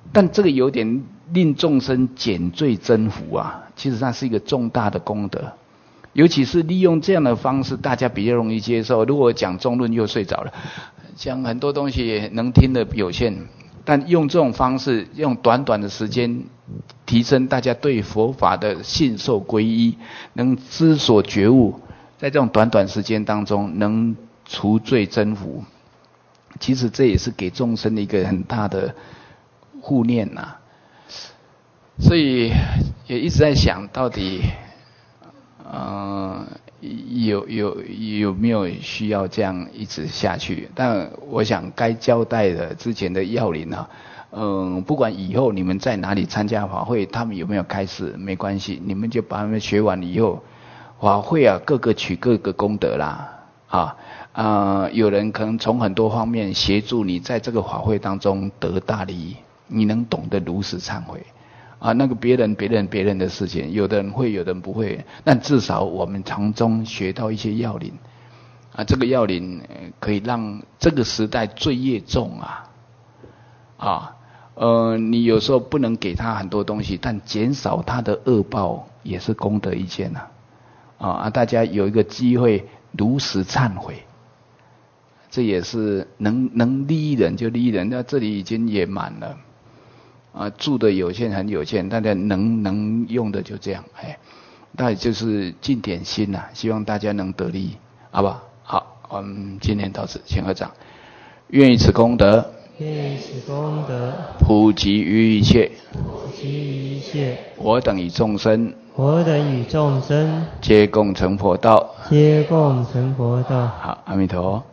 [SPEAKER 1] 但这个有点令众生减罪增福啊，其实它是一个重大的功德。尤其是利用这样的方式，大家比较容易接受。如果讲中论又睡着了，讲很多东西能听的有限，但用这种方式，用短短的时间提升大家对佛法的信受皈依，能知所觉悟，在这种短短时间当中能除罪增福，其实这也是给众生的一个很大的护念呐、啊。所以也一直在想到底。呃，有有有没有需要这样一直下去？但我想该交代的之前的要领啊，嗯、呃，不管以后你们在哪里参加法会，他们有没有开示没关系，你们就把他们学完以后，法会啊，各个取各个功德啦，啊啊、呃，有人可能从很多方面协助你在这个法会当中得大利益，你能懂得如实忏悔。啊，那个别人、别人、别人的事情，有的人会，有的人不会。但至少我们从中学到一些要领，啊，这个要领可以让这个时代罪业重啊，啊，呃，你有时候不能给他很多东西，但减少他的恶报也是功德一件呐，啊，啊，大家有一个机会如实忏悔，这也是能能利益人就利益人。那这里已经也满了。啊，住的有限很有限，大家能能用的就这样，哎，那就是尽点心呐、啊，希望大家能得利益，好不好？好，我们今天到此，请合掌。愿以此功德，
[SPEAKER 2] 愿以此功德
[SPEAKER 1] 普及于一切，
[SPEAKER 2] 普及于一切，
[SPEAKER 1] 我等与众生，
[SPEAKER 2] 我等与众生，
[SPEAKER 1] 皆共成佛道，
[SPEAKER 2] 皆共成佛道。
[SPEAKER 1] 好，阿弥陀佛。